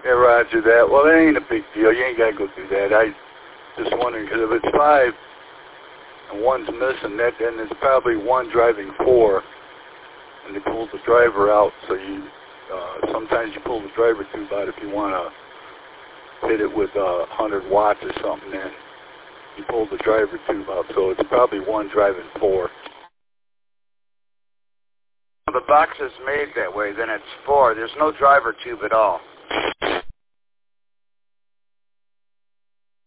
Yeah, roger that. Well, that ain't a big deal. You ain't got to go do that. I just wondering, because if it's 5 and one's missing, then it's probably one driving 4, and they pulled the driver out. So you sometimes you pull the driver tube out if you want to hit it with 100 watts or something, then you pull the driver tube out. So it's probably one driving 4. The box is made that way, then it's 4. There's no driver tube at all.